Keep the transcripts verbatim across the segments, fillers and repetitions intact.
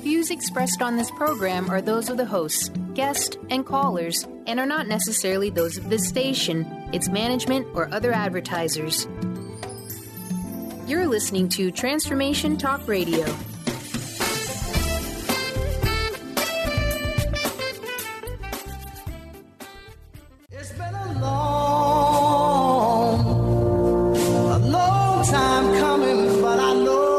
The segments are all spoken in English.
views expressed on this program are those of the hosts, guests, and callers, and are not necessarily those of this station, its management, or other advertisers. You're listening to Transformation Talk Radio. It's been a long, a long time coming, but I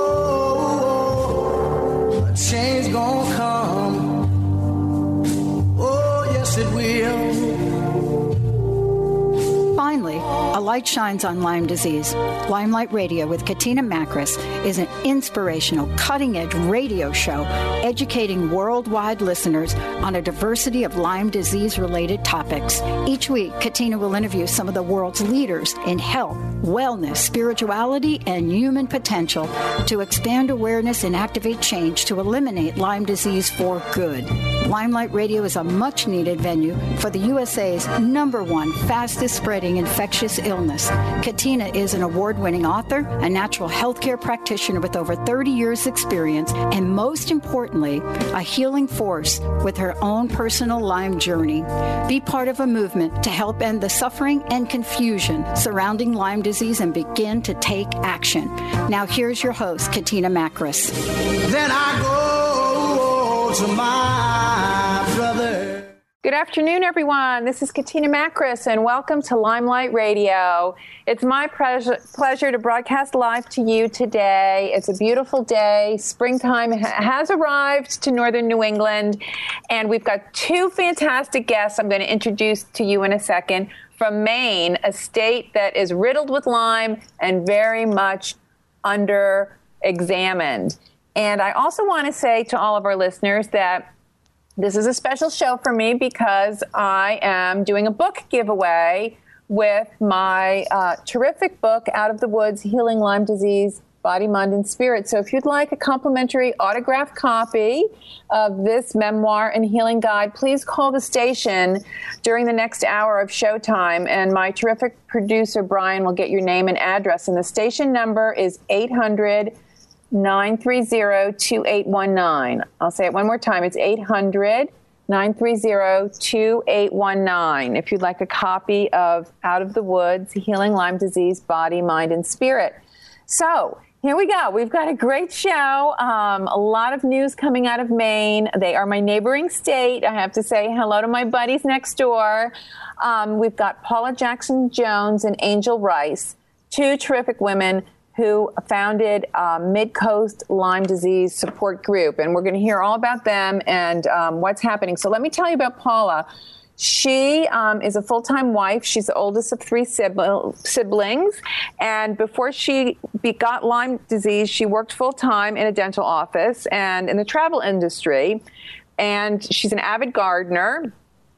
know a change gonna come. Oh, yes, it will. Finally, a light shines on Lyme disease. Limelight Radio with Katina Makris is an inspirational, cutting-edge radio show educating worldwide listeners on a diversity of Lyme disease-related topics. Each week, Katina will interview some of the world's leaders in health, wellness, spirituality, and human potential to expand awareness and activate change to eliminate Lyme disease for good. Limelight Radio is a much-needed venue for the U S A's number one fastest-spreading infectious illness. Katina is an award-winning author, a natural healthcare practitioner with over thirty years' experience, and most importantly, a healing force with her own personal Lyme journey. Be part of a movement to help end the suffering and confusion surrounding Lyme disease and begin to take action. Now here's your host, Katina Makris. Then I go to my brother. Good afternoon, everyone. This is Katina Makris, and welcome to Limelight Radio. It's my pleasure, pleasure to broadcast live to you today. It's a beautiful day. Springtime ha- has arrived to northern New England, and we've got two fantastic guests I'm going to introduce to you in a second from Maine, a state that is riddled with Lyme and very much under-examined. And I also want to say to all of our listeners that this is a special show for me because I am doing a book giveaway with my uh, terrific book, Out of the Woods, Healing Lyme Disease, Body, Mind, and Spirit. So if you'd like a complimentary autographed copy of this memoir and healing guide, please call the station during the next hour of showtime, and my terrific producer, Brian, will get your name and address. And the station number is eight hundred, nine three zero, two eight one nine. I'll say it one more time. It's eight hundred, nine three zero, two eight one nine. If you'd like a copy of Out of the Woods, Healing Lyme Disease, Body, Mind, and Spirit. So here we go. We've got a great show. Um, a lot of news coming out of Maine. They are my neighboring state. I have to say hello to my buddies next door. Um, we've got Paula Jackson Jones and Angel Rice, two terrific women who founded uh, Mid-Coast Lyme Disease Support Group. And we're going to hear all about them and um, what's happening. So let me tell you about Paula. She um, is a full-time wife. She's the oldest of three siblings. And before she got Lyme disease, she worked full-time in a dental office and in the travel industry. And she's an avid gardener.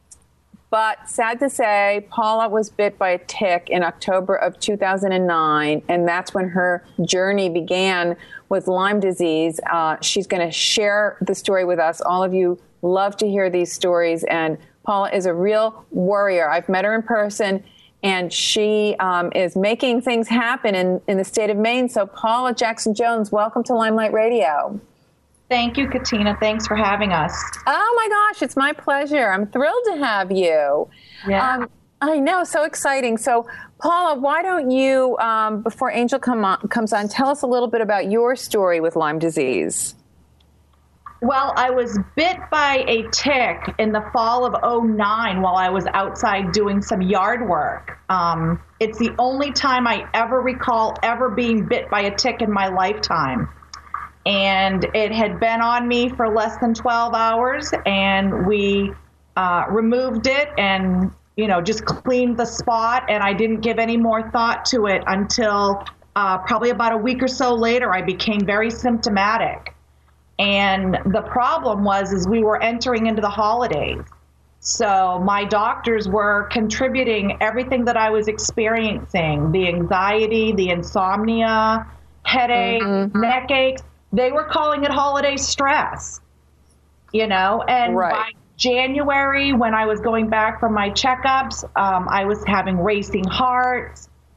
But sad to say, Paula was bit by a tick in October of two thousand nine, and that's when her journey began with Lyme disease. Uh, she's going to share the story with us. All of you love to hear these stories, and Paula is a real warrior. I've met her in person, and she um, is making things happen in, in the state of Maine. So Paula Jackson Jones, welcome to Limelight Radio. Thank you, Katina. Thanks for having us. Oh, my gosh. It's my pleasure. I'm thrilled to have you. Yeah. Um, I know. So exciting. So, Paula, why don't you, um, before Angel come on, comes on, tell us a little bit about your story with Lyme disease. Well, I was bit by a tick in the fall of oh nine while I was outside doing some yard work. Um, it's the only time I ever recall ever being bit by a tick in my lifetime. And it had been on me for less than twelve hours, and we uh, removed it and, you know, just cleaned the spot. And I didn't give any more thought to it until uh, probably about a week or so later, I became very symptomatic. And the problem was, is we were entering into the holidays. So my doctors were contributing everything that I was experiencing, the anxiety, the insomnia, headache, mm-hmm. neck aches. They were calling it holiday stress, you know, and right. by January, when I was going back from my checkups, um, I was having racing hearts,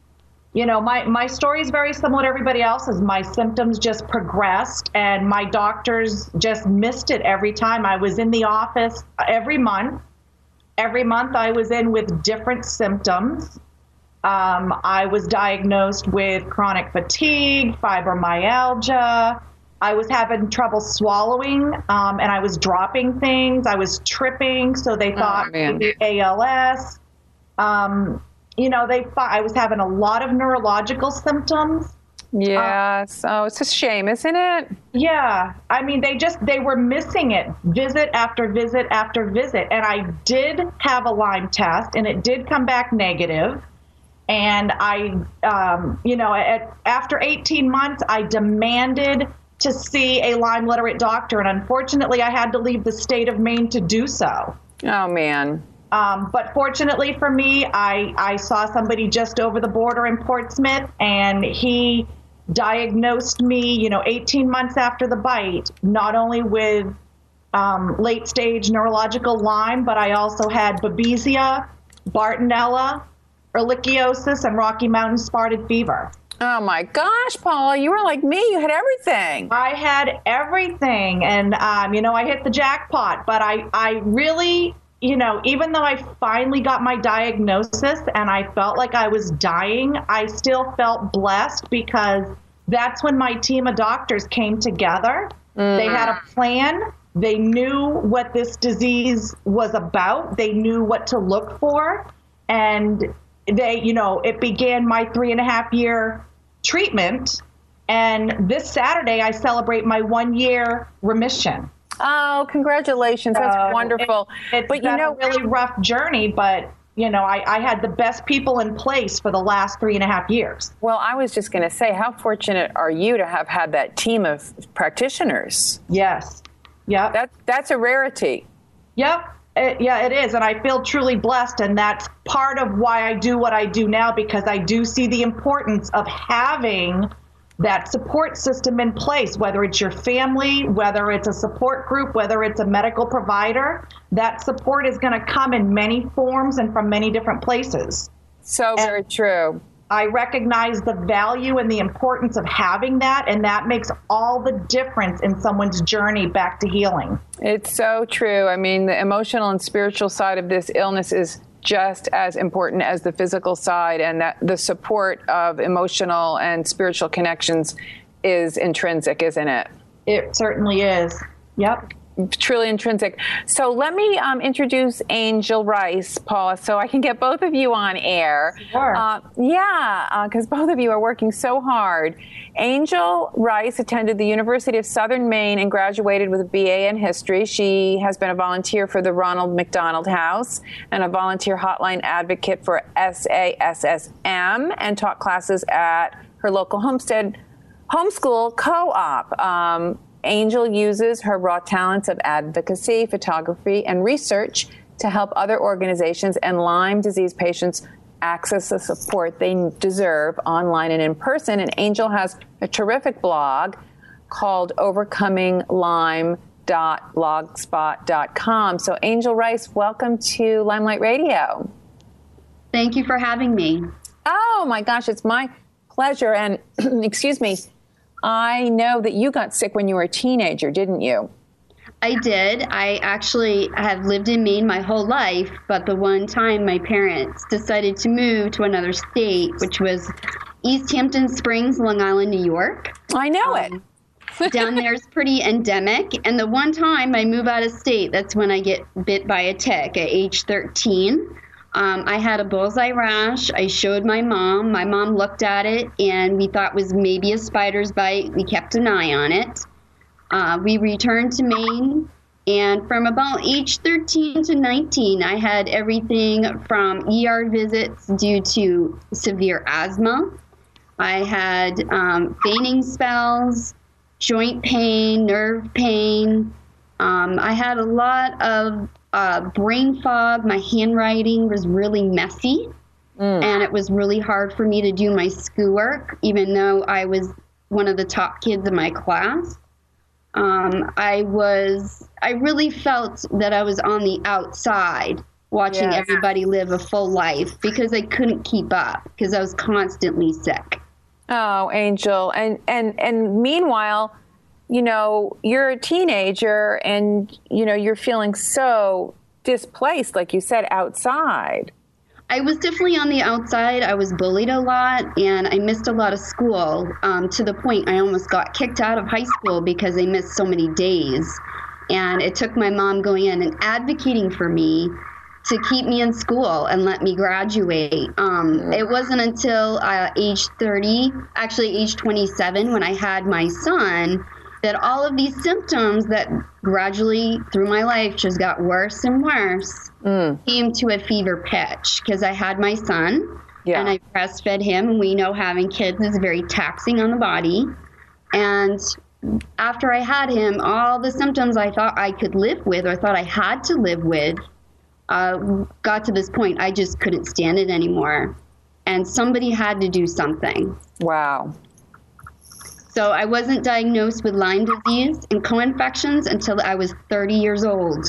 you know, my, my story is very similar to everybody else's. My symptoms just progressed, and my doctors just missed it every time. I was in the office every month. Every month I was in with different symptoms. Um, I was diagnosed with chronic fatigue, fibromyalgia. I was having trouble swallowing, um, and I was dropping things. I was tripping, so they thought oh, maybe A L S. Um, you know, they thought I was having a lot of neurological symptoms. Yes. Um, oh, it's a shame, isn't it? Yeah. I mean, they just, they were missing it visit after visit after visit. And I did have a Lyme test, and it did come back negative. And I, um, you know, at, after eighteen months, I demanded to see a Lyme literate doctor. And unfortunately, I had to leave the state of Maine to do so. Oh, man. Um, but fortunately for me, I, I saw somebody just over the border in Portsmouth, and he diagnosed me, you know, eighteen months after the bite, not only with um, late stage neurological Lyme, but I also had Babesia, Bartonella, Ehrlichiosis, and Rocky Mountain spotted fever. Oh my gosh, Paula, you were like me. You had everything. I had everything. And, um, you know, I hit the jackpot, but I, I really, you know, even though I finally got my diagnosis and I felt like I was dying, I still felt blessed because that's when my team of doctors came together. Mm. They had a plan. They knew what this disease was about. They knew what to look for. And they, you know, it began my three and a half year treatment. And this Saturday, I celebrate my one year remission. Oh, congratulations. That's uh, wonderful. It, it's but been you know, a really rough journey, but you know, I, I had the best people in place for the last three and a half years. Well, I was just going to say, how fortunate are you to have had that team of practitioners? Yes. Yep. That, that's a rarity. Yep. It, yeah, it is. And I feel truly blessed. And that's part of why I do what I do now, because I do see the importance of having that support system in place, whether it's your family, whether it's a support group, whether it's a medical provider. That support is going to come in many forms and from many different places. So and very true. I recognize the value and the importance of having that, and that makes all the difference in someone's journey back to healing. It's so true. I mean, the emotional and spiritual side of this illness is just as important as the physical side, and that the support of emotional and spiritual connections is intrinsic, isn't it? It certainly is. Yep. Truly intrinsic. So let me um, introduce Angel Rice, Paula, so I can get both of you on air. Sure. Uh, yeah, because uh, both of you are working so hard. Angel Rice attended the University of Southern Maine and graduated with a B A in history. She has been a volunteer for the Ronald McDonald House and a volunteer hotline advocate for S A S S M, and taught classes at her local homestead homeschool co-op. Um, Angel uses her raw talents of advocacy, photography, and research to help other organizations and Lyme disease patients access the support they deserve online and in person. And Angel has a terrific blog called overcoming lyme dot blogspot dot com. So Angel Rice, welcome to Limelight Radio. Thank you for having me. Oh my gosh, it's my pleasure. And excuse me, I know that you got sick when you were a teenager, didn't you? I did. I actually have lived in Maine my whole life, but the one time my parents decided to move to another state, which was East Hampton Springs, Long Island, New York. I know um, it. Down there is pretty endemic. And the one time I move out of state, that's when I get bit by a tick at age thirteen. Um, I had a bullseye rash. I showed my mom. My mom looked at it, and we thought it was maybe a spider's bite. We kept an eye on it. Uh, we returned to Maine, and from about age thirteen to nineteen, I had everything from E R visits due to severe asthma. I had um, fainting spells, joint pain, nerve pain. Um, I had a lot of uh, brain fog. My handwriting was really messy, mm. and it was really hard for me to do my schoolwork, even though I was one of the top kids in my class. Um, I was, I really felt that I was on the outside watching Yes. everybody live a full life because I couldn't keep up because I was constantly sick. Oh, Angel. And, and, and meanwhile, you know, you're a teenager and, you know, you're feeling so displaced, like you said, outside. I was definitely on the outside. I was bullied a lot, and I missed a lot of school um, to the point I almost got kicked out of high school because I missed so many days. And it took my mom going in and advocating for me to keep me in school and let me graduate. Um, it wasn't until uh, age thirty, actually age twenty-seven, when I had my son, that all of these symptoms that gradually through my life just got worse and worse mm. came to a fever pitch because I had my son yeah. and I breastfed him. And we know having kids is very taxing on the body. And after I had him, all the symptoms I thought I could live with or thought I had to live with uh, got to this point. I just couldn't stand it anymore. And somebody had to do something. Wow. So I wasn't diagnosed with Lyme disease and co-infections until I was thirty years old.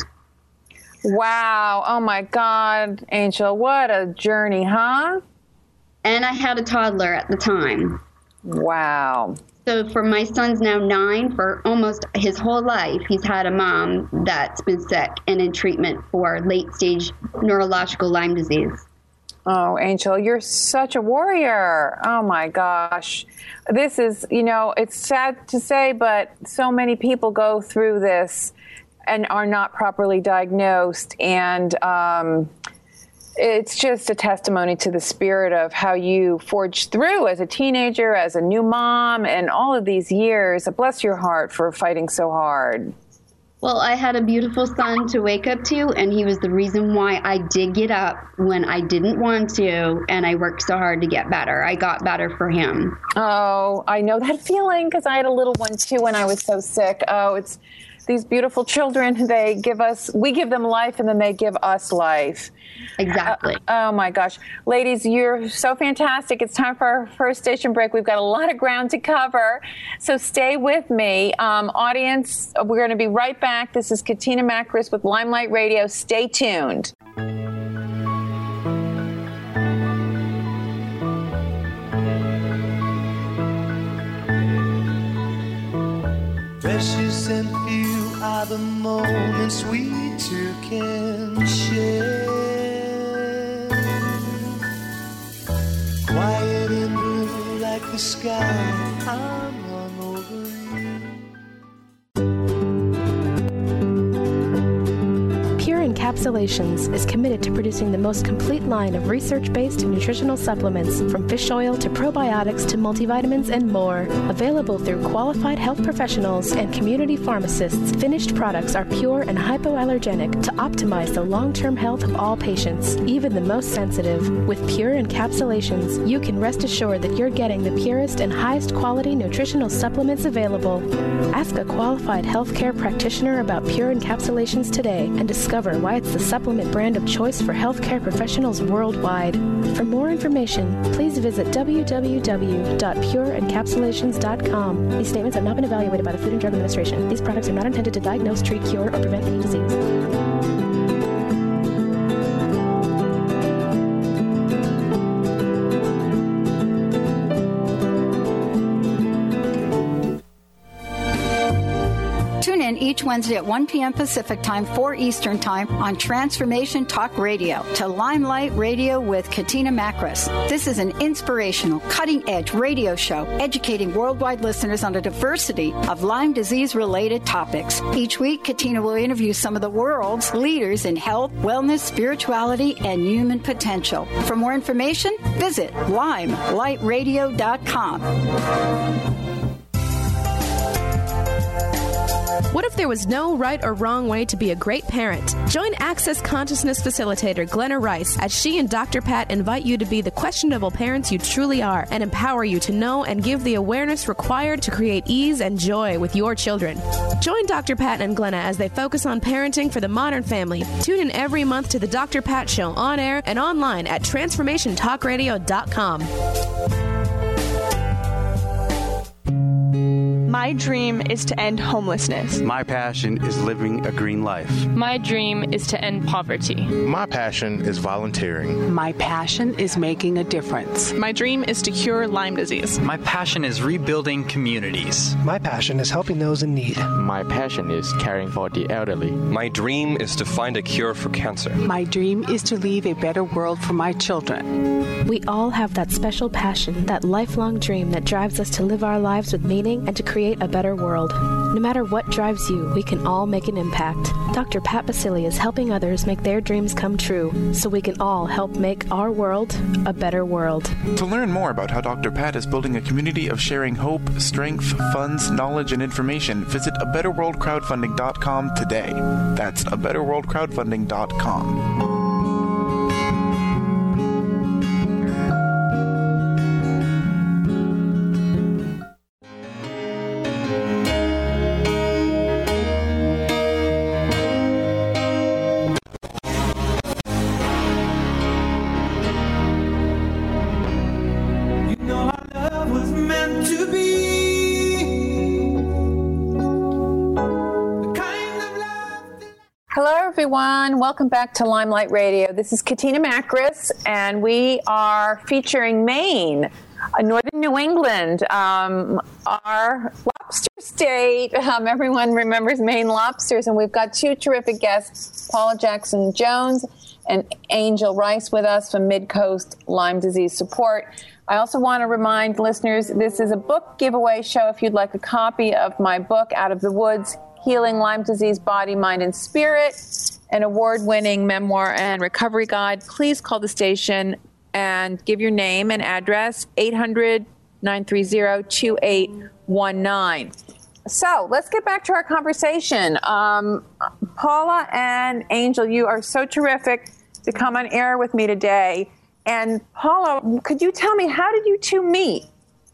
Wow. Oh, my God, Angel. What a journey, huh? And I had a toddler at the time. Wow. So for my son's now nine, for almost his whole life, he's had a mom that's been sick and in treatment for late-stage neurological Lyme disease. Oh, Angel, you're such a warrior. Oh, my gosh. This is, you know, it's sad to say, but so many people go through this and are not properly diagnosed. And um, it's just a testimony to the spirit of how you forged through as a teenager, as a new mom, and all of these years. Bless your heart for fighting so hard. Well, I had a beautiful son to wake up to, and he was the reason why I did get up when I didn't want to, and I worked so hard to get better. I got better for him. Oh, I know that feeling because I had a little one too when I was so sick. Oh, it's these beautiful children. They give us, we give them life, and then they give us life. Exactly. Uh, oh, my gosh. Ladies, you're so fantastic. It's time for our first station break. We've got a lot of ground to cover, so stay with me. Um, audience, we're going to be right back. This is Katina Makris with Limelight Radio. Stay tuned. Precious and few are the moments we two can share. Quiet and blue like the sky, I'm hung over you. Pure Encapsulations is committed to producing the most complete line of research-based nutritional supplements, from fish oil to probiotics to multivitamins and more. Available through qualified health professionals and community pharmacists, finished products are pure and hypoallergenic to optimize the long-term health of all patients, even the most sensitive. With Pure Encapsulations, you can rest assured that you're getting the purest and highest quality nutritional supplements available. Ask a qualified healthcare practitioner about Pure Encapsulations today and discover why it's the supplement brand of choice for healthcare professionals worldwide. For more information, please visit w w w dot pure encapsulations dot com. These statements have not been evaluated by the Food and Drug Administration. These products are not intended to diagnose, treat, cure, or prevent any disease. Tune in each Wednesday at one p.m. Pacific Time, four Eastern Time on Transformation Talk Radio to Limelight Radio with Katina Makris. This is an inspirational, cutting-edge radio show educating worldwide listeners on a diversity of Lyme disease-related topics. Each week, Katina will interview some of the world's leaders in health, wellness, spirituality, and human potential. For more information, visit limelight radio dot com. What if there was no right or wrong way to be a great parent? Join Access Consciousness Facilitator Glenna Rice as she and Doctor Pat invite you to be the questionable parents you truly are and empower you to know and give the awareness required to create ease and joy with your children. Join Doctor Pat and Glenna as they focus on parenting for the modern family. Tune in every month to the Doctor Pat Show on air and online at transformation talk radio dot com. My dream is to end homelessness. My passion is living a green life. My dream is to end poverty. My passion is volunteering. My passion is making a difference. My dream is to cure Lyme disease. My passion is rebuilding communities. My passion is helping those in need. My passion is caring for the elderly. My dream is to find a cure for cancer. My dream is to leave a better world for my children. We all have that special passion, that lifelong dream that drives us to live our lives with meaning and to create a better world. No matter what drives you, we can all make an impact. Doctor Pat Baccili is helping others make their dreams come true, so we can all help make our world a better world. To learn more about how Doctor Pat is building a community of sharing hope, strength, funds, knowledge, and information, visit a better world crowdfunding dot com today. That's a better world crowdfunding dot com. Everyone, welcome back to Limelight Radio. This is Katina Makris, and we are featuring Maine, uh, Northern New England, um, our lobster state. Um, everyone remembers Maine lobsters, and we've got two terrific guests, Paula Jackson Jones and Angel Rice, with us from Midcoast Lyme Disease Support. I also want to remind listeners, this is a book giveaway show. If you'd like a copy of my book, Out of the Woods, Healing Lyme Disease, Body, Mind, and Spirit, an award-winning memoir and recovery guide, please call the station and give your name and address, eight hundred, nine three zero, two eight one nine. So let's get back to our conversation. Um, Paula and Angel, you are so terrific to come on air with me today. And Paula, could you tell me, how did you two meet?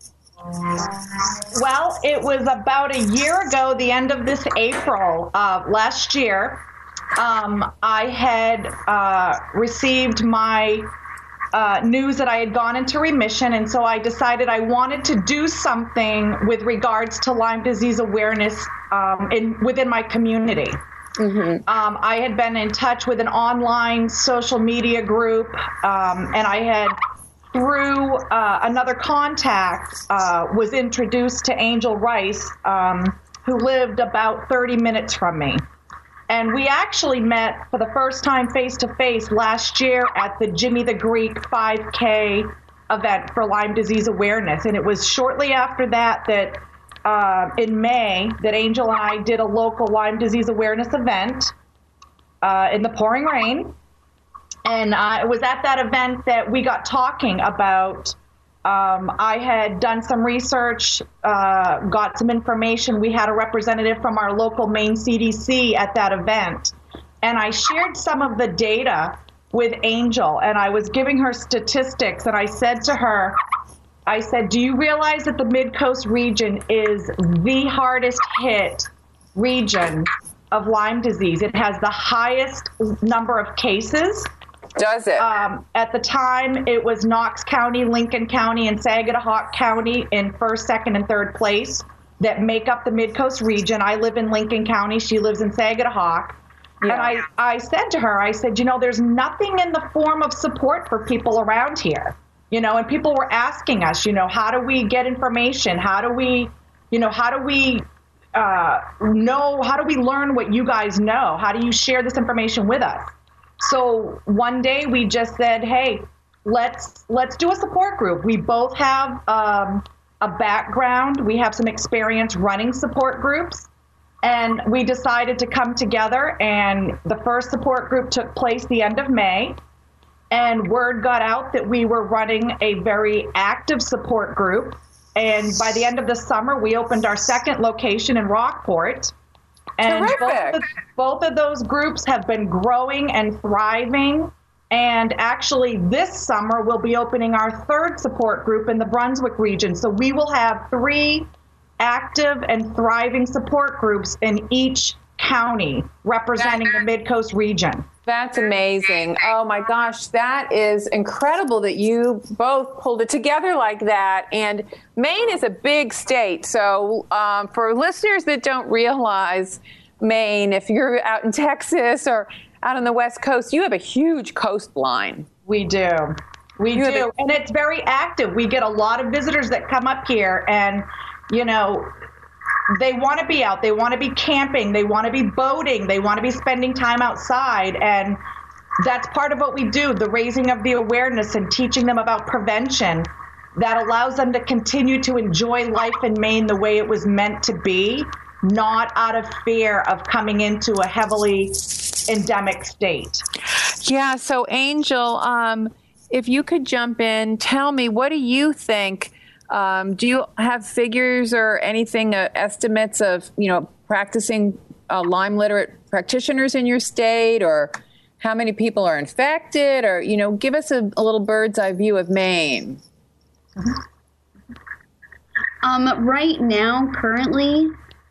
Well, it was about a year ago, the end of this April uh, last year. Um, I had uh, received my uh, news that I had gone into remission, and so I decided I wanted to do something with regards to Lyme disease awareness um, in within my community. Mm-hmm. Um, I had been in touch with an online social media group, um, and I had, through uh, another contact, uh, was introduced to Angel Rice, um, who lived about thirty minutes from me. And we actually met for the first time face-to-face last year at the Jimmy the Greek five K event for Lyme disease awareness. And it was shortly after that that uh, in May that Angel and I did a local Lyme disease awareness event uh, in the pouring rain. And uh, it was at that event that we got talking about, um, I had done some research, uh, got some information. We had a representative from our local Maine C D C at that event. And I shared some of the data with Angel, and I was giving her statistics. And I said to her, I said, do you realize that the Midcoast region is the hardest hit region of Lyme disease? It has the highest number of cases. Does it? Um, at the time, it was Knox County, Lincoln County, and Saginaw County in first, second, and third place that make up the Midcoast region. I live in Lincoln County. She lives in Saginaw. Yeah. And I, I said to her, I said, you know, there's nothing in the form of support for people around here. You know, and people were asking us, you know, how do we get information? How do we, you know, how do we uh, know, how do we learn what you guys know? How do you share this information with us? So one day we just said, hey, let's let's do a support group. We both have um, a background. We have some experience running support groups. And we decided to come together, and the first support group took place the end of May. And word got out that we were running a very active support group. And by the end of the summer, we opened our second location in Rockport. And both of, both of those groups have been growing and thriving. And actually, this summer, we'll be opening our third support group in the Brunswick region. So we will have three active and thriving support groups in each county representing the Mid-Coast region. That's amazing. Oh my gosh, that is incredible that you both pulled it together like that. And Maine is a big state. So um, for listeners that don't realize Maine, if you're out in Texas or out on the West Coast, you have a huge coastline. We do. We you do. A- and it's very active. We get a lot of visitors that come up here and, you know, they want to be out. They want to be camping. They want to be boating. They want to be spending time outside. And that's part of what we do, the raising of the awareness and teaching them about prevention that allows them to continue to enjoy life in Maine the way it was meant to be, not out of fear of coming into a heavily endemic state. Yeah. So, Angel, um, if you could jump in, tell me, what do you think? Um, do you have figures or anything, uh, estimates of, you know, practicing uh, Lyme literate practitioners in your state, or how many people are infected, or, you know, give us a, a little bird's eye view of Maine. Um, right now, currently,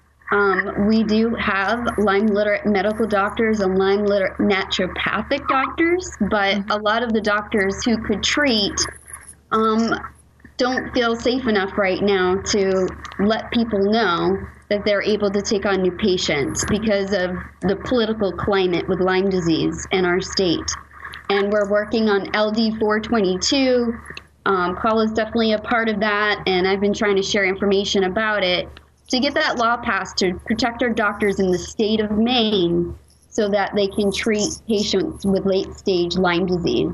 um, we do have Lyme literate medical doctors and Lyme literate naturopathic doctors, but a lot of the doctors who could treat, um, don't feel safe enough right now to let people know that they're able to take on new patients because of the political climate with Lyme disease in our state. And we're working on L D four twenty-two. Um, Paul is definitely a part of that, and I've been trying to share information about it to get that law passed to protect our doctors in the state of Maine so that they can treat patients with late-stage Lyme disease.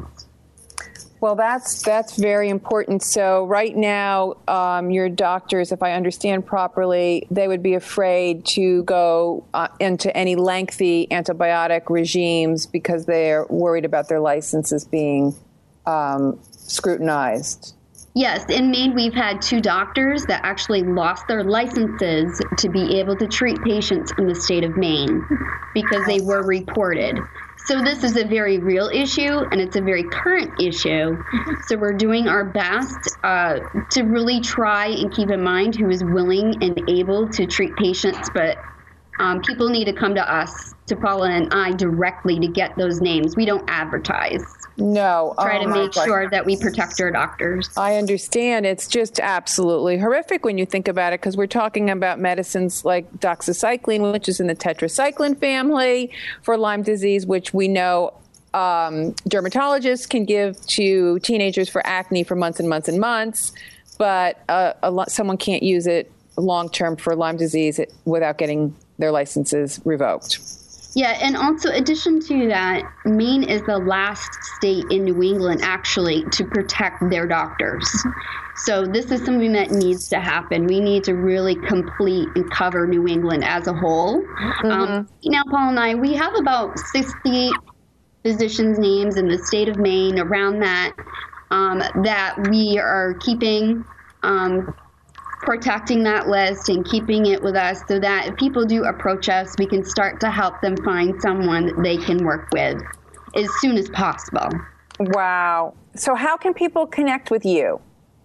Well, that's that's very important. So right now, um, your doctors, if I understand properly, they would be afraid to go uh, into any lengthy antibiotic regimes because they're worried about their licenses being um, scrutinized. Yes, in Maine, we've had two doctors that actually lost their licenses to be able to treat patients in the state of Maine because they were reported. So this is a very real issue, and it's a very current issue. So we're doing our best uh, to really try and keep in mind who is willing and able to treat patients, but um, people need to come to us, to Paula and I, directly to get those names. We don't advertise. No. Try oh to make sure that we protect our doctors. I understand. It's just absolutely horrific when you think about it, because we're talking about medicines like doxycycline, which is in the tetracycline family for Lyme disease, which we know um, dermatologists can give to teenagers for acne for months and months and months, but uh, a lot, someone can't use it long-term for Lyme disease without getting their licenses revoked. Yeah, and also, addition to that, Maine is the last state in New England, actually, to protect their doctors. So this is something that needs to happen. We need to really complete and cover New England as a whole. Mm-hmm. Um, now, Paul and I, we have about sixty physicians' names in the state of Maine, around that, um, that we are keeping um protecting that list and keeping it with us so that if people do approach us, we can start to help them find someone that they can work with as soon as possible. Wow. So how can people connect with you?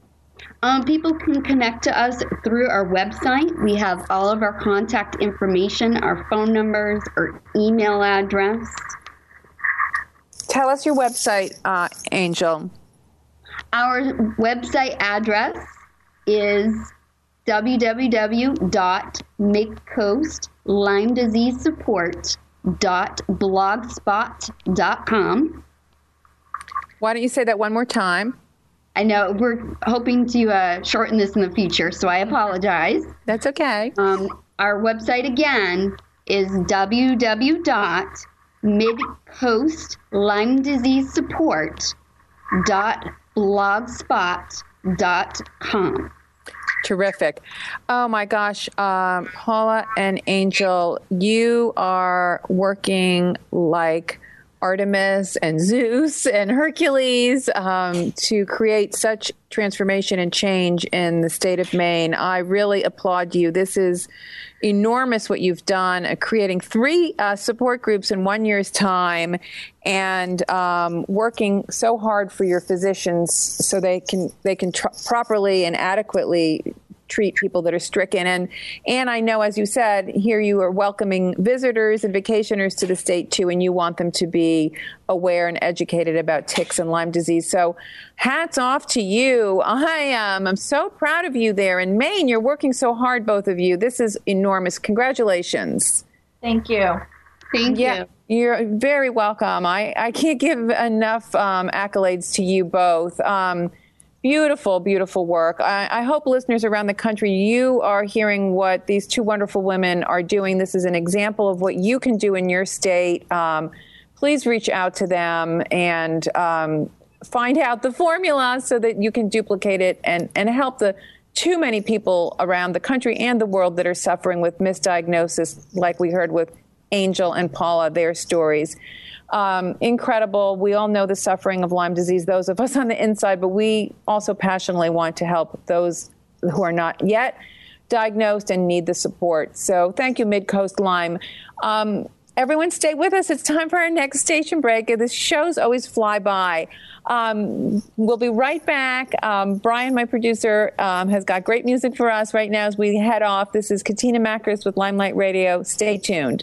Um, people can connect to us through our website. We have all of our contact information, our phone numbers, our email address. Tell us your website, uh, Angel. Our website address is w w w dot midcoast lyme disease support dot blogspot dot com. Why don't you say that one more time? I know we're hoping to uh, shorten this in the future, so I apologize. That's okay. Um, our website again is w w w dot midcoast lyme disease support dot blogspot dot com. Terrific. Oh my gosh, um, Paula and Angel, you are working like Artemis and Zeus and Hercules um, to create such transformation and change in the state of Maine. I really applaud you. This is enormous what you've done, uh, creating three uh, support groups in one year's time, and um, working so hard for your physicians so they can they can tr- properly and adequately treat people that are stricken. And, and I know, as you said, here you are welcoming visitors and vacationers to the state too, and you want them to be aware and educated about ticks and Lyme disease. So hats off to you. I um, I'm so proud of you there in Maine. You're working so hard, both of you. This is enormous. Congratulations. Thank you. Thank yeah, you. You're very welcome. I, I can't give enough um, accolades to you both. Um, beautiful, beautiful work. I, I hope listeners around the country, you are hearing what these two wonderful women are doing. This is an example of what you can do in your state. Um, please reach out to them and um, find out the formula so that you can duplicate it and, and help the too many people around the country and the world that are suffering with misdiagnosis, like we heard with Angel and Paula, their stories. Um, incredible. We all know the suffering of Lyme disease, those of us on the inside, but we also passionately want to help those who are not yet diagnosed and need the support. So thank you, Midcoast Lyme. Um, everyone stay with us. It's time for our next station break. The shows always fly by. Um, we'll be right back. Um, Brian, my producer, um, has got great music for us right now as we head off. This is Katina Makris with Limelight Radio. Stay tuned.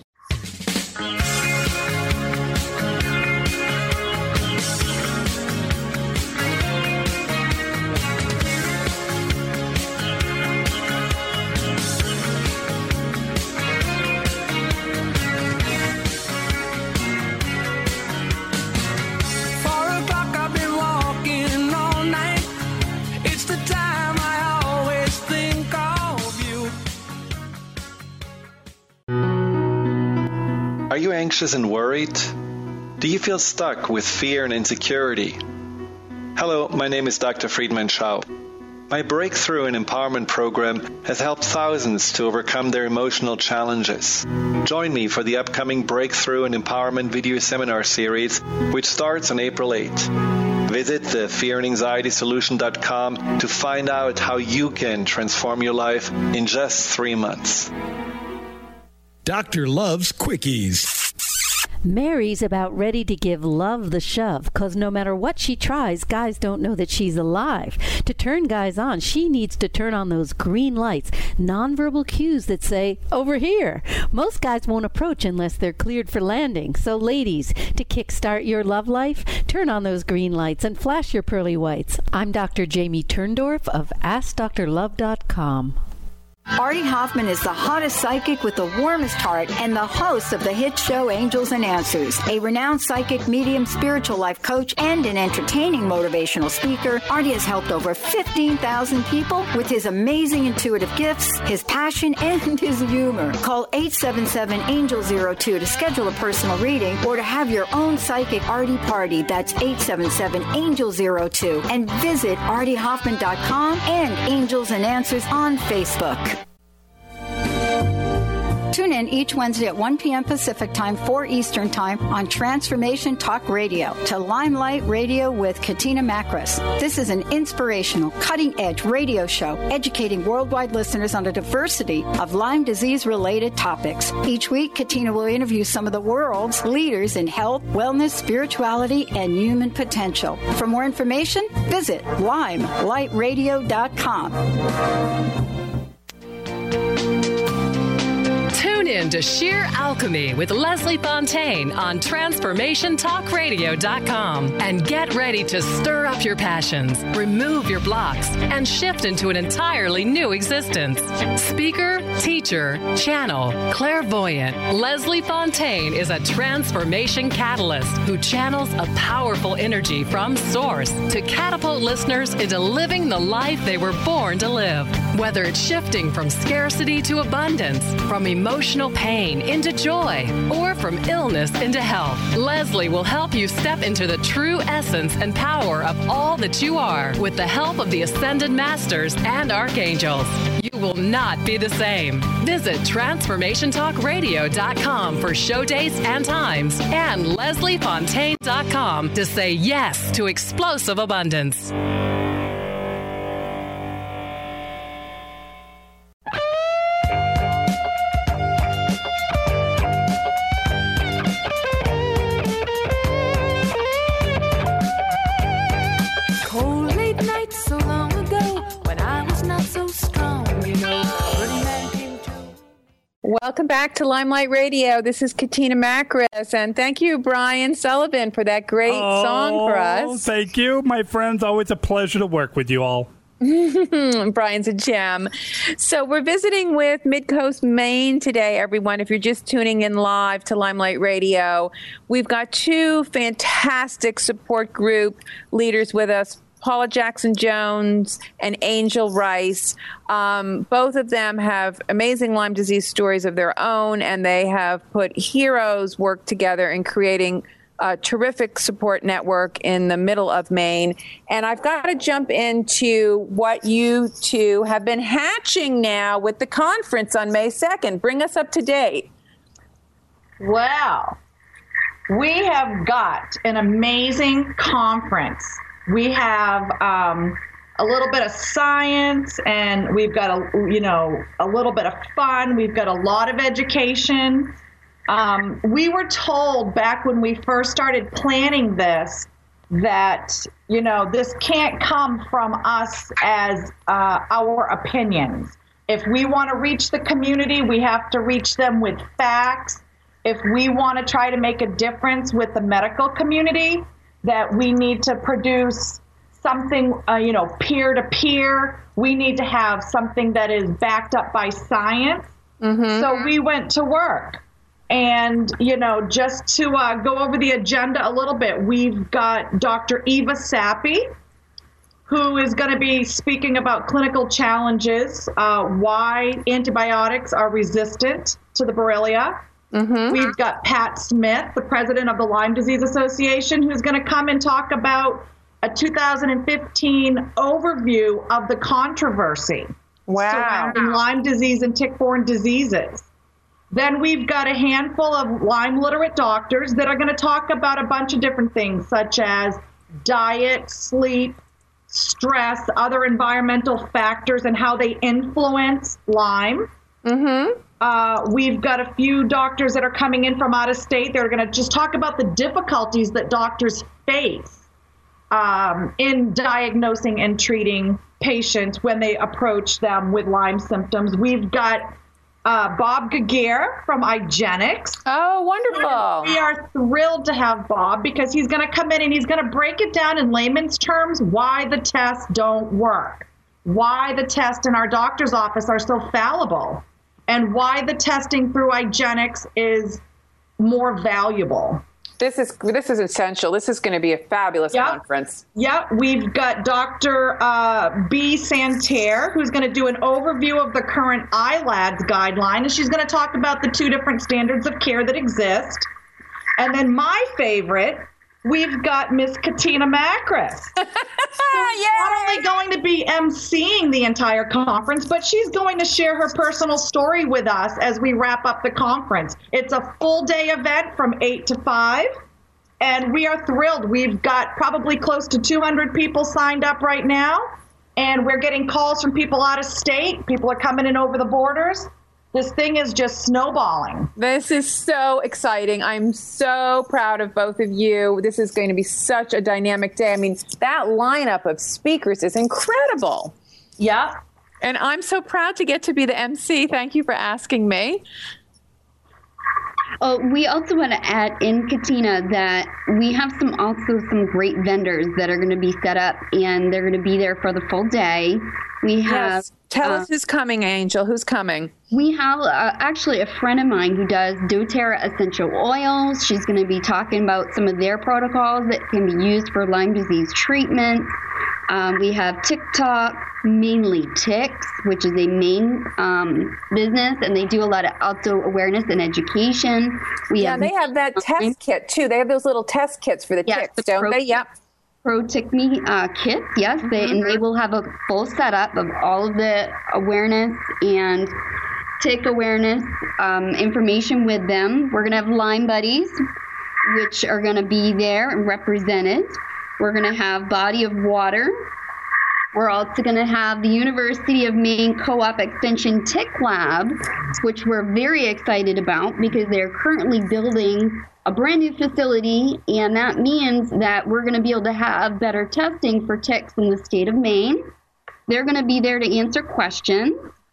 Are you anxious and worried? Do you feel stuck with fear and insecurity? Hello, my name is Doctor Friedman Schau. My Breakthrough and Empowerment program has helped thousands to overcome their emotional challenges. Join me for the upcoming Breakthrough and Empowerment video seminar series, which starts on April eighth. Visit the fear and anxiety solution dot com to find out how you can transform your life in just three months. Doctor loves quickies. Mary's about ready to give love the shove, because no matter what she tries, guys don't know that she's alive. To turn guys on, she needs to turn on those green lights, nonverbal cues that say, over here. Most guys won't approach unless they're cleared for landing. So ladies, to kickstart your love life, turn on those green lights and flash your pearly whites. I'm Doctor Jamie Turndorf of ask dr love dot com. Artie Hoffman is the hottest psychic with the warmest heart and the host of the hit show Angels and Answers. A renowned psychic, medium, spiritual life coach, and an entertaining motivational speaker, Artie has helped over fifteen thousand people with his amazing intuitive gifts, his passion, and his humor. Call eight seven seven, angel zero two to schedule a personal reading or to have your own psychic Artie party. That's eight seven seven, angel zero two. And visit artie hoffman dot com and Angels and Answers on Facebook. Tune in each Wednesday at one p.m. Pacific Time, four Eastern Time on Transformation Talk Radio to Limelight Radio with Katina Makris. This is an inspirational, cutting-edge radio show educating worldwide listeners on a diversity of Lyme disease-related topics. Each week, Katina will interview some of the world's leaders in health, wellness, spirituality, and human potential. For more information, visit limelight radio dot com. Tune in to Sheer Alchemy with Leslie Fontaine on transformation talk radio dot com and get ready to stir up your passions, remove your blocks, and shift into an entirely new existence. Speaker, teacher, channel, clairvoyant, Leslie Fontaine is a transformation catalyst who channels a powerful energy from source to catapult listeners into living the life they were born to live. Whether it's shifting from scarcity to abundance, from emotional pain into joy, or from illness into health, Leslie will help you step into the true essence and power of all that you are with the help of the Ascended Masters and Archangels. You will not be the same. Visit transformation talk radio dot com for show dates and times and leslie fontaine dot com to say yes to explosive abundance. So long ago, when I was not so strong, Welcome back to Limelight Radio. This is Katina Makris, and thank you, Brian Sullivan, for that great oh, song for us. Thank you, my friends. Always a pleasure to work with you all. Brian's a gem. So we're visiting with Midcoast Maine today, everyone. If you're just tuning in live to Limelight Radio, we've got two fantastic support group leaders with us, Paula Jackson-Jones and Angel Rice. Um, both of them have amazing Lyme disease stories of their own, and they have put heroes work together in creating a terrific support network in the middle of Maine. And I've got to jump into what you two have been hatching now with the conference on May second. Bring us up to date. Well, we have got an amazing conference. We have um, a little bit of science, and we've got a you know a little bit of fun. We've got a lot of education. Um, we were told back when we first started planning this that you know this can't come from us as uh, our opinions. If we want to reach the community, we have to reach them with facts. If we want to try to make a difference with the medical community, that we need to produce something, uh, you know, peer-to-peer. We need to have something that is backed up by science. Mm-hmm. So we went to work. And, you know, just to uh, go over the agenda a little bit, we've got Doctor Eva Sappi, who is going to be speaking about clinical challenges, uh, why antibiotics are resistant to the Borrelia. Mm-hmm. We've got Pat Smith, the president of the Lyme Disease Association, who's going to come and talk about a two thousand fifteen overview of the controversy wow. surrounding Lyme disease and tick-borne diseases. Then we've got a handful of Lyme literate doctors that are going to talk about a bunch of different things, such as diet, sleep, stress, other environmental factors, and how they influence Lyme. Mm-hmm. Uh, we've got a few doctors that are coming in from out of state. They're going to just talk about the difficulties that doctors face um, in diagnosing and treating patients when they approach them with Lyme symptoms. We've got uh, Bob Gagere from IGeneX. Oh, wonderful. And we are thrilled to have Bob because he's going to come in and he's going to break it down in layman's terms why the tests don't work, why the tests in our doctor's office are so fallible, and why the testing through IGeneX is more valuable. This is this is essential. This is going to be a fabulous yep. conference. Yeah, we've got Doctor Uh, B. Santerre, who's going to do an overview of the current I L A D S guideline, and she's going to talk about the two different standards of care that exist. And then my favorite, we've got Miss Katina Makris, who's not only going to be emceeing the entire conference, but she's going to share her personal story with us as we wrap up the conference. It's a full day event from eight to five, and we are thrilled. We've got probably close to two hundred people signed up right now, and we're getting calls from people out of state. People are coming in over the borders. This thing is just snowballing. This is so exciting. I'm so proud of both of you. This is going to be such a dynamic day. I mean, that lineup of speakers is incredible. Yeah. And I'm so proud to get to be the M C. Thank you for asking me. Oh, we also want to add in, Katina, that we have some also some great vendors that are going to be set up, and they're going to be there for the full day. We have. Yes. Tell uh, us who's coming, Angel. Who's coming? We have uh, actually a friend of mine who does doTERRA essential oils. She's going to be talking about some of their protocols that can be used for Lyme disease treatment. Um, we have TikTok, mainly Ticks, which is a main um, business, and they do a lot of outdoor awareness and education. We yeah, have they have that test kit, too. They have those little test kits for the yes, ticks, the don't pro- they? Yep. Pro Tick Me uh, kit, yes, they, mm-hmm. and they will have a full setup of all of the awareness and tick awareness um, information with them. We're going to have Lyme Buddies, which are going to be there and represented. We're going to have Body of Water. We're also going to have the University of Maine Co-op Extension Tick Lab, which we're very excited about because they're currently building a brand new facility, and that means that we're going to be able to have better testing for ticks in the state of Maine. They're going to be there to answer questions.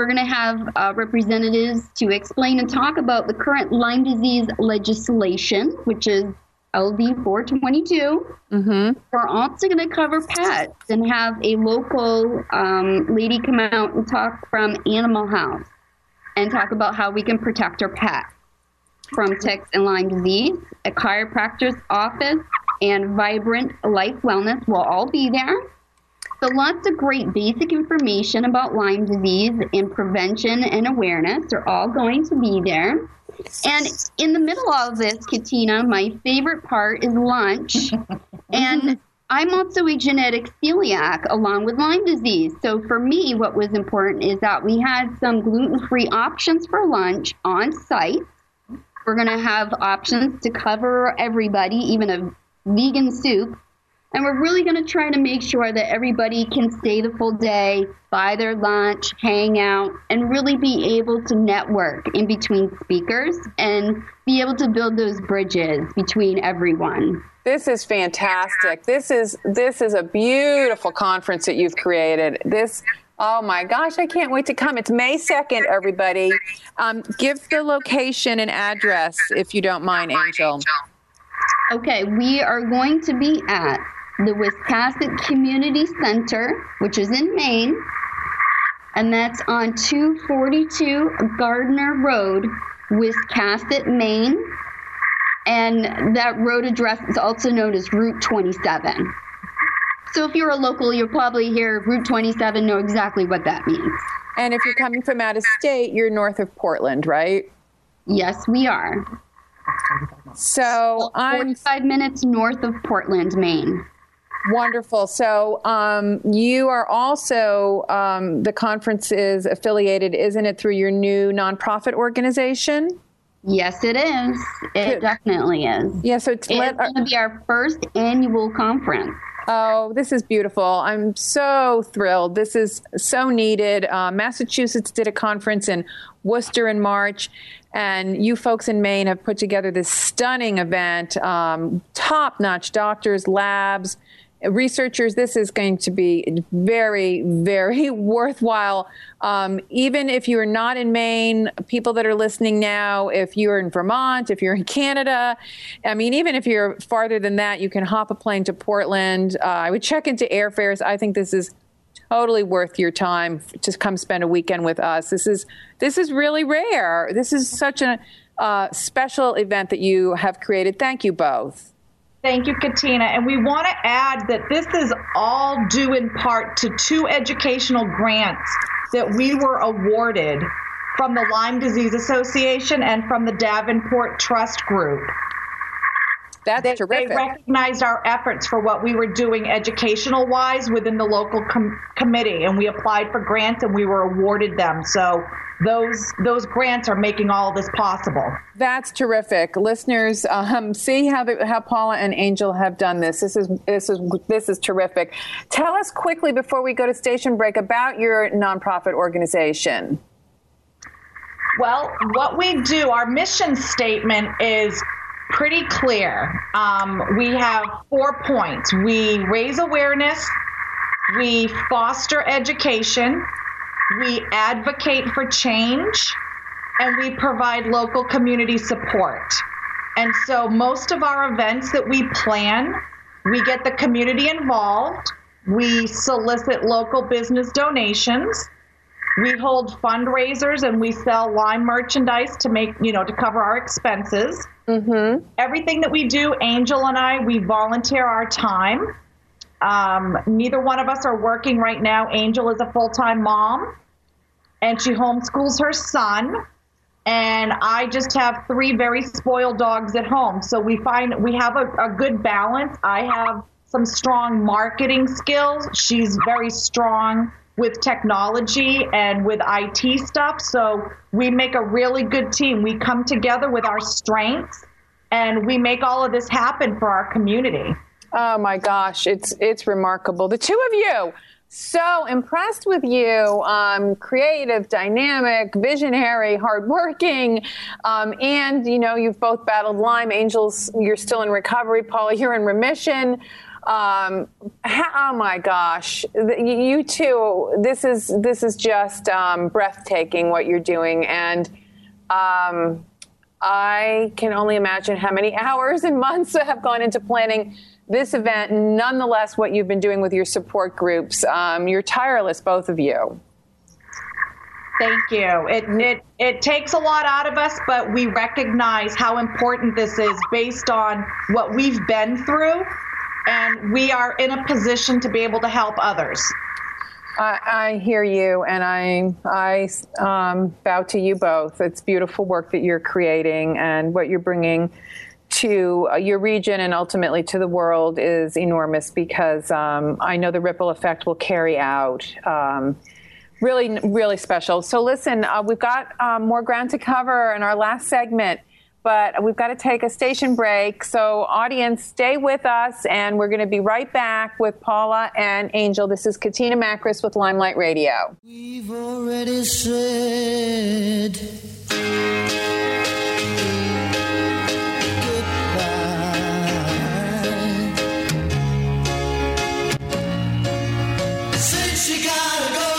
We're going to have uh, representatives to explain and talk about the current Lyme disease legislation, which is L D four twenty-two. Mm-hmm. We're also going to cover pets and have a local um, lady come out and talk from Animal House and talk about how we can protect our pets from ticks and Lyme disease. A chiropractor's office and Vibrant Life Wellness will all be there. So lots of great basic information about Lyme disease and prevention and awareness are all going to be there. And in the middle of this, Katina, my favorite part is lunch. And I'm also a genetic celiac along with Lyme disease. So for me, what was important is that we had some gluten-free options for lunch on site. We're going to have options to cover everybody, even a vegan soup. And we're really going to try to make sure that everybody can stay the full day, buy their lunch, hang out, and really be able to network in between speakers and be able to build those bridges between everyone. This is fantastic. This is this is a beautiful conference that you've created. This, oh my gosh, I can't wait to come. It's May second, everybody. Um, give the location and address, if you don't mind, Angel. Okay, we are going to be at the Wiscasset Community Center, which is in Maine, and that's on two forty-two Gardner Road, Wiscasset, Maine. And that road address is also known as Route twenty-seven. So if you're a local, you'll probably hear Route twenty-seven, know exactly what that means. And if you're coming from out of state, you're north of Portland, right? Yes, we are. So I'm forty-five minutes north of Portland, Maine. Wonderful. So um, you are also, um, the conference is affiliated, isn't it, through your new nonprofit organization? Yes, it is. It Good. definitely is. Yeah, so it's, it's going to be our first annual conference. Oh, this is beautiful. I'm so thrilled. This is so needed. Uh, Massachusetts did a conference in Worcester in March, and you folks in Maine have put together this stunning event, um, top-notch doctors, labs, researchers. This is going to be very, very worthwhile. Um, even if you're not in Maine, people that are listening now, if you're in Vermont, if you're in Canada, I mean, even if you're farther than that, you can hop a plane to Portland. Uh, I would check into airfares. I think this is totally worth your time to come spend a weekend with us. This is this is really rare. This is such a uh, special event that you have created. Thank you both. Thank you, Katina. And we want to add that this is all due in part to two educational grants that we were awarded from the Lyme Disease Association and from the Davenport Trust Group. That's they, terrific. They recognized our efforts for what we were doing educational-wise within the local com- committee, and we applied for grants and we were awarded them. So those those grants are making all of this possible. That's terrific, listeners. Um, see how the, how Paula and Angel have done this. This is this is this is terrific. Tell us quickly before we go to station break about your nonprofit organization. Well, what we do, our mission statement is pretty clear. Um, we have four points. We raise awareness, we foster education, we advocate for change, and we provide local community support. And so most of our events that we plan, we get the community involved, we solicit local business donations, we hold fundraisers, and we sell Lyme merchandise to make, you know, to cover our expenses. Mm-hmm. Everything that we do, Angel and I, we volunteer our time. Um, neither one of us are working right now. Angel is a full-time mom, and she homeschools her son. And I just have three very spoiled dogs at home. So we find we have a, a good balance. I have some strong marketing skills. She's very strong with technology and with I T stuff. So we make a really good team. We come together with our strengths and we make all of this happen for our community. Oh my gosh, it's it's remarkable. The two of you, so impressed with you. Um, creative, dynamic, visionary, hardworking, um, and you know you've both battled Lyme. Angels, you're still in recovery. Paula, you're in remission. Um, ha- oh my gosh, you, you two, this is this is just um, breathtaking what you're doing, and um, I can only imagine how many hours and months have gone into planning this event. Nonetheless, what you've been doing with your support groups, um, you're tireless, both of you. Thank you. It, it it takes a lot out of us, but we recognize how important this is based on what we've been through, and we are in a position to be able to help others. I, I hear you, and I I um, bow to you both. It's beautiful work that you're creating, and what you're bringing to uh, your region and ultimately to the world is enormous, because um, I know the ripple effect will carry out. Um, Really, really special. So listen, uh, we've got um, more ground to cover in our last segment, but we've got to take a station break. So audience, stay with us, and we're going to be right back with Paula and Angel. This is Katina Makris with Limelight Radio. We've already said goodbye. Since you gotta go.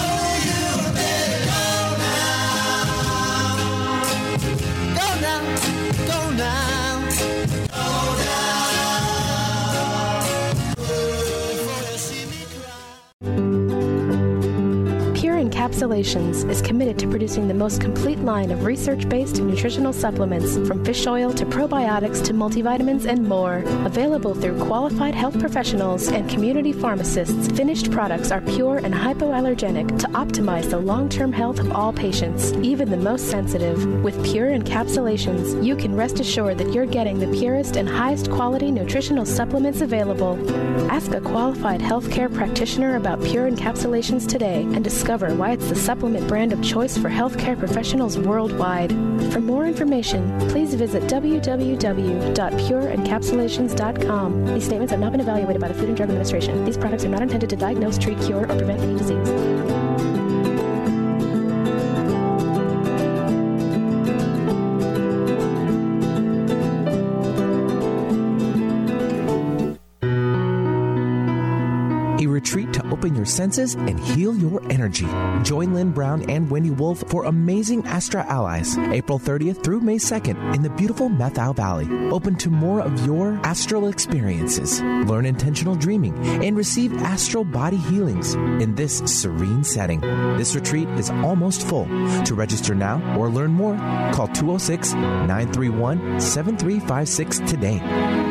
Encapsulations is committed to producing the most complete line of research-based nutritional supplements, from fish oil to probiotics to multivitamins and more. Available through qualified health professionals and community pharmacists, finished products are pure and hypoallergenic to optimize the long-term health of all patients, even the most sensitive. With Pure Encapsulations, you can rest assured that you're getting the purest and highest quality nutritional supplements available. Ask a qualified healthcare practitioner about Pure Encapsulations today and discover why it's the supplement brand of choice for healthcare professionals worldwide. For more information, please visit w w w dot pure encapsulations dot com. These statements have not been evaluated by the Food and Drug Administration. These products are not intended to diagnose, treat, cure, or prevent any disease. Retreat to open your senses and heal your energy. Join Lynn Brown and Wendy Wolf for Amazing Astra Allies, April thirtieth through May second in the beautiful Methau Valley. Open to more of your astral experiences. Learn intentional dreaming and receive astral body healings in this serene setting. This retreat is almost full. To register now or learn more, call two oh six, nine three one, seven three five six today.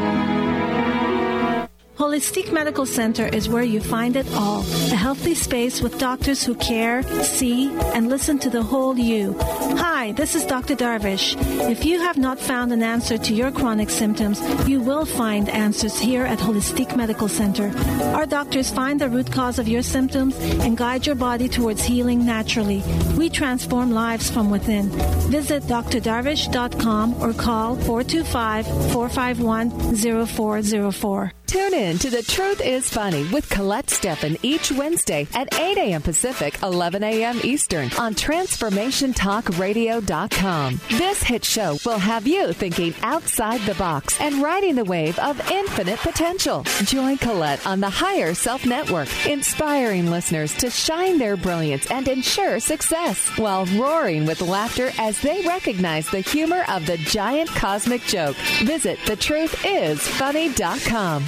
Holistic Medical Center is where you find it all. A healthy space with doctors who care, see, and listen to the whole you. Hi, this is Doctor Darvish. If you have not found an answer to your chronic symptoms, you will find answers here at Holistic Medical Center. Our doctors find the root cause of your symptoms and guide your body towards healing naturally. We transform lives from within. Visit d r darvish dot com or call four two five, four five one, zero four zero four. Tune in to The Truth is Funny with Colette Steffen each Wednesday at eight a.m. Pacific, eleven a.m. Eastern on transformation talk radio dot com. This hit show will have you thinking outside the box and riding the wave of infinite potential. Join Colette on the Higher Self Network, inspiring listeners to shine their brilliance and ensure success while roaring with laughter as they recognize the humor of the giant cosmic joke. Visit the truth is funny dot com.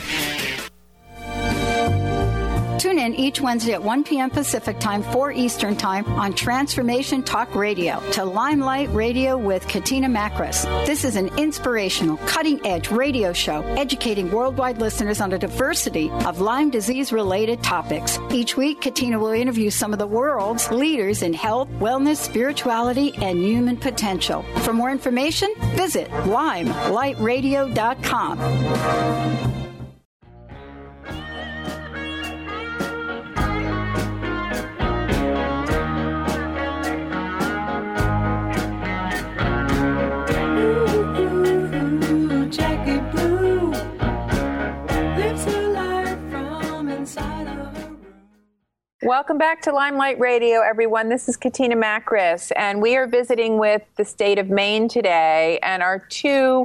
Tune in each Wednesday at one p.m. Pacific Time, four Eastern Time on Transformation Talk Radio to Limelight Radio with Katina Makris. This is an inspirational, cutting-edge radio show educating worldwide listeners on a diversity of Lyme disease-related topics. Each week, Katina will interview some of the world's leaders in health, wellness, spirituality, and human potential. For more information, visit limelight radio dot com. Welcome back to Limelight Radio, everyone. This is Katina Makris, and we are visiting with the state of Maine today, and our two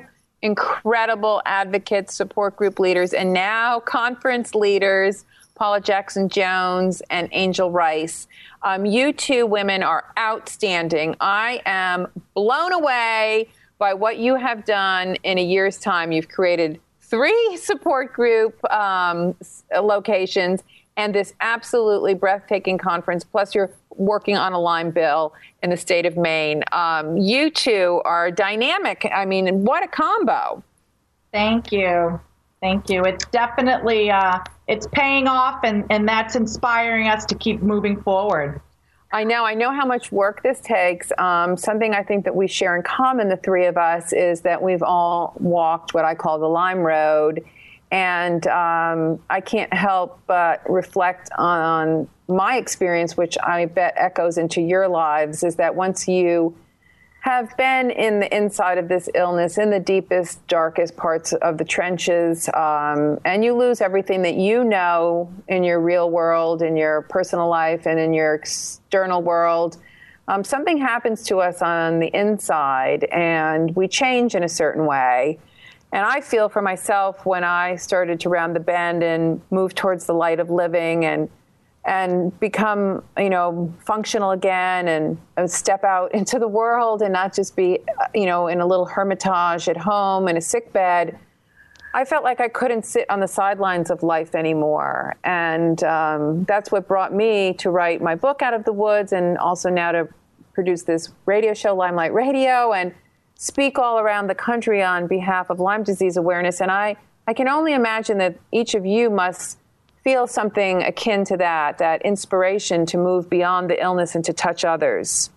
incredible advocates, support group leaders, and now conference leaders, Paula Jackson Jones and Angel Rice. Um, you two women are outstanding. I am blown away by what you have done in a year's time. You've created three support group um, locations and this absolutely breathtaking conference, plus you're working on a Lyme bill in the state of Maine. Um, you two are dynamic. I mean, what a combo. Thank you. Thank you. It's definitely, uh, it's paying off, and, and that's inspiring us to keep moving forward. I know. I know how much work this takes. Um, something I think that we share in common, the three of us, is that we've all walked what I call the Lyme Road. And um, I can't help but reflect on my experience, which I bet echoes into your lives, is that once you have been in the inside of this illness, in the deepest, darkest parts of the trenches, um, and you lose everything that you know in your real world, in your personal life, and in your external world, um, something happens to us on the inside, and we change in a certain way. And I feel for myself when I started to round the bend and move towards the light of living and and become, you know, functional again and, and step out into the world and not just be, you know, in a little hermitage at home in a sick bed, I felt like I couldn't sit on the sidelines of life anymore. And um, that's what brought me to write my book, Out of the Woods, and also now to produce this radio show, Limelight Radio, and speak all around the country on behalf of Lyme disease awareness. And I, I can only imagine that each of you must feel something akin to that, that inspiration to move beyond the illness and to touch others.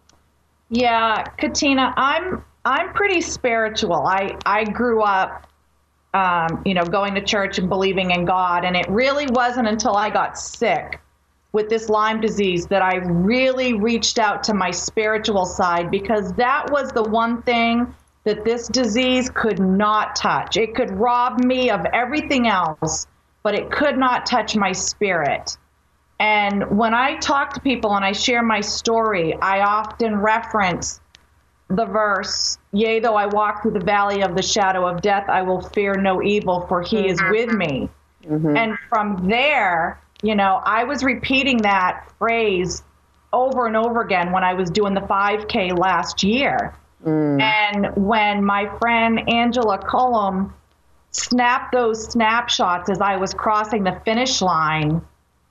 Yeah, Katina, I'm I'm pretty spiritual. I, I grew up, um, you know, going to church and believing in God, and it really wasn't until I got sick with this Lyme disease that I really reached out to my spiritual side, because that was the one thing that this disease could not touch. It could rob me of everything else, but it could not touch my spirit. And when I talk to people and I share my story, I often reference the verse, yea, though I walk through the valley of the shadow of death, I will fear no evil, for he is with me. Mm-hmm. And from there, you know, I was repeating that phrase over and over again when I was doing the five K last year. Mm. And when my friend Angela Cullum snapped those snapshots as I was crossing the finish line,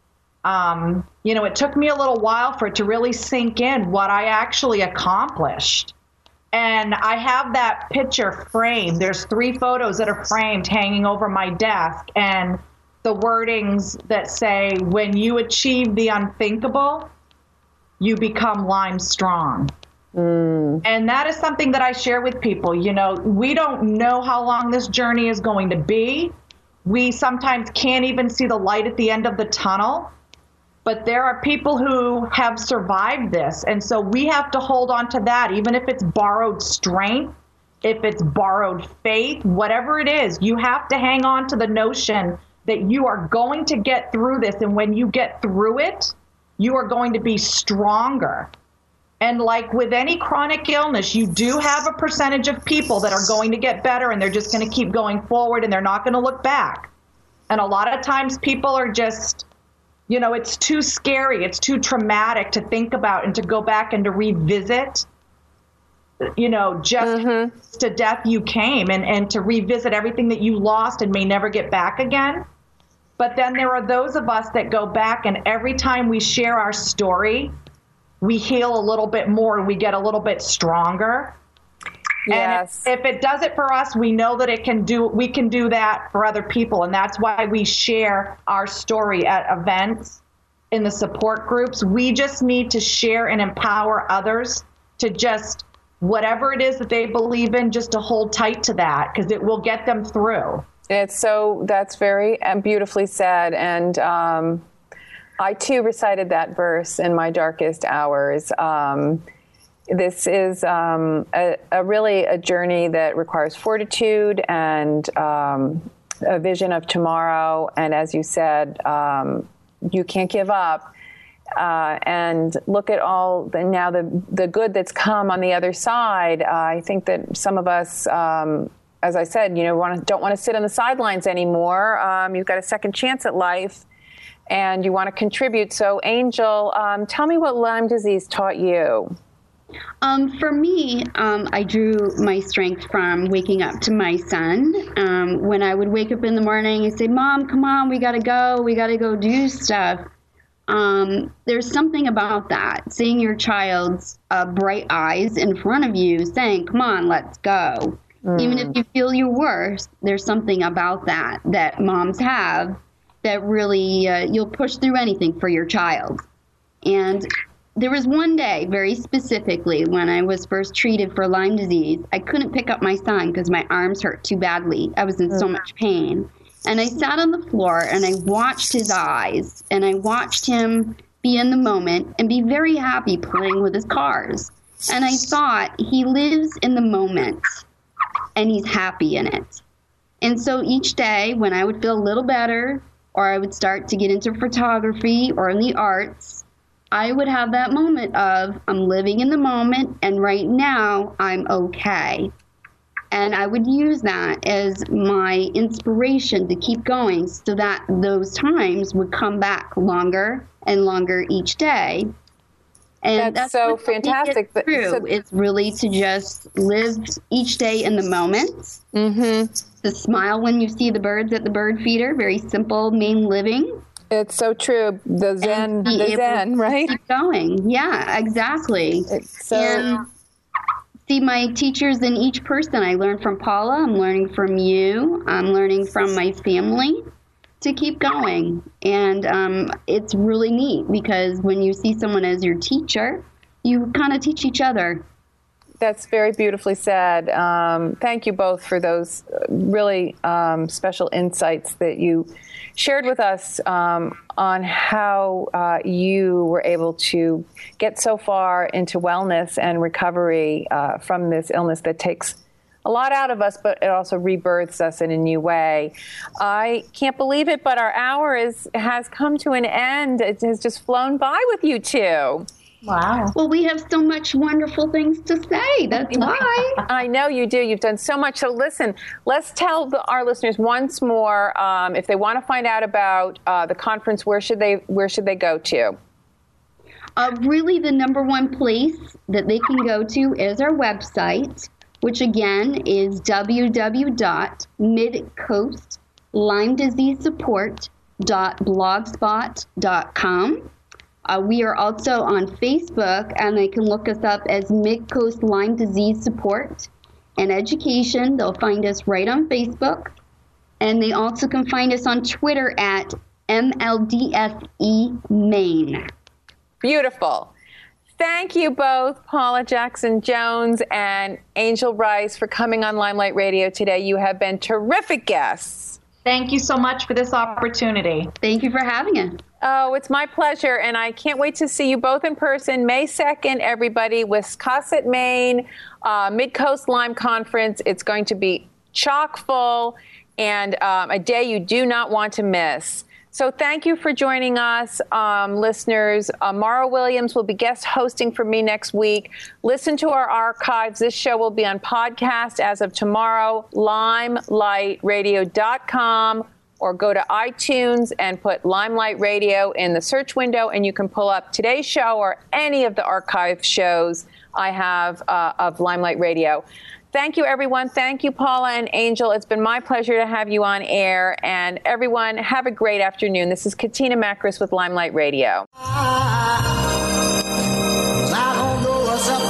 um, you know, it took me a little while for it to really sink in what I actually accomplished. And I have that picture framed. There's three photos that are framed hanging over my desk. And the wordings that say, when you achieve the unthinkable, you become Lyme strong. Mm. And that is something that I share with people. You know, we don't know how long this journey is going to be. We sometimes can't even see the light at the end of the tunnel. But there are people who have survived this. And so we have to hold on to that, even if it's borrowed strength, if it's borrowed faith, whatever it is, you have to hang on to the notion that you are going to get through this. And when you get through it, you are going to be stronger. And like with any chronic illness, you do have a percentage of people that are going to get better and they're just going to keep going forward and they're not going to look back. And a lot of times people are just, you know, it's too scary. It's too traumatic to think about and to go back and to revisit, you know, just mm-hmm. to death you came and, and to revisit everything that you lost and may never get back again. But then there are those of us that go back, and every time we share our story, we heal a little bit more and we get a little bit stronger. Yes. And if, if it does it for us, we know that it can do, we can do that for other people. And that's why we share our story at events, in the support groups. We just need to share and empower others to just, whatever it is that they believe in, just to hold tight to that, because it will get them through. It's so, that's very beautifully said. And um, I too recited that verse in my darkest hours. Um, this is um, a, a really a journey that requires fortitude and um, a vision of tomorrow. And as you said, um, you can't give up. Uh, and look at all the, now the the good that's come on the other side. Uh, I think that some of us um, as I said, you know, want to, don't want to sit on the sidelines anymore. Um, you've got a second chance at life, and you want to contribute. So, Angel, um, tell me what Lyme disease taught you. Um, for me, um, I drew my strength from waking up to my son. Um, when I would wake up in the morning and say, Mom, come on, we got to go. We got to go do stuff. Um, there's something about that, seeing your child's uh, bright eyes in front of you saying, come on, let's go. Mm. Even if you feel you're worse, there's something about that that moms have that really, uh, you'll push through anything for your child. And there was one day, very specifically, when I was first treated for Lyme disease. I couldn't pick up my son because my arms hurt too badly. I was in so much pain. And I sat on the floor and I watched his eyes, and I watched him be in the moment and be very happy playing with his cars. And I thought, he lives in the moment and he's happy in it. And so each day when I would feel a little better, or I would start to get into photography or in the arts, I would have that moment of, I'm living in the moment, and right now I'm okay. And I would use that as my inspiration to keep going, so that those times would come back longer and longer each day. And that's, that's so what fantastic. It's true. So, it's really to just live each day in the moment. Mm-hmm. To smile when you see the birds at the bird feeder. Very simple, Maine living. It's so true. The Zen, the Zen, right? Keep going. Yeah, exactly. It's so. And see my teachers in each person. I learned from Paula. I'm learning from you. I'm learning from my family to keep going. And um, it's really neat because when you see someone as your teacher, you kind of teach each other. That's very beautifully said. Um, thank you both for those really um, special insights that you shared with us um, on how uh, you were able to get so far into wellness and recovery uh, from this illness that takes a lot out of us, but it also rebirths us in a new way. I can't believe it, but our hour is has come to an end. It has just flown by with you two. Wow. Well, we have so much wonderful things to say. That's why. I know you do. You've done so much. So listen, let's tell the, our listeners once more, um, if they want to find out about uh, the conference, where should they where should they go to? Uh, really, the number one place that they can go to is our website, which again is w w w dot midcoast lyme disease support dot blogspot dot com. Uh, we are also on Facebook, and they can look us up as Midcoast Lyme Disease Support and Education. They'll find us right on Facebook. And they also can find us on Twitter at M L D S E Maine. Beautiful. Thank you both, Paula Jackson-Jones and Angel Rice, for coming on Limelight Radio today. You have been terrific guests. Thank you so much for this opportunity. Thank you for having us. Oh, it's my pleasure, and I can't wait to see you both in person. May second, everybody, Wiscasset, Maine, uh, Midcoast Lyme Conference. It's going to be chock full and um, a day you do not want to miss. So thank you for joining us, um, listeners. Uh, Mara Williams will be guest hosting for me next week. Listen to our archives. This show will be on podcast as of tomorrow, limelight radio dot com. Or go to iTunes and put Limelight Radio in the search window, and you can pull up today's show or any of the archive shows I have uh, of Limelight Radio. Thank you, everyone. Thank you, Paula and Angel. It's been my pleasure to have you on air. And everyone, have a great afternoon. This is Katina Makris with Limelight Radio. I don't know what's up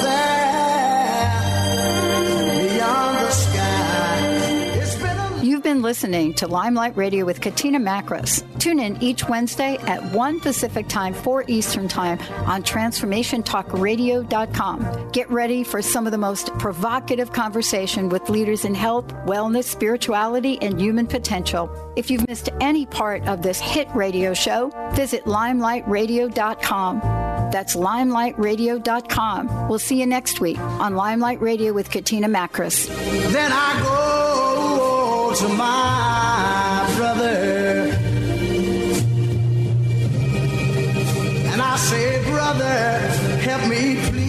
there beyond the sky. You've been listening to Limelight Radio with Katina Makris. Tune in each Wednesday at one Pacific Time, four Eastern Time on transformation talk radio dot com. Get ready for some of the most provocative conversation with leaders in health, wellness, spirituality, and human potential. If you've missed any part of this hit radio show, visit limelight radio dot com. That's limelight radio dot com. We'll see you next week on Limelight Radio with Katina Makris. Then I go to my brother and I say, brother, help me please.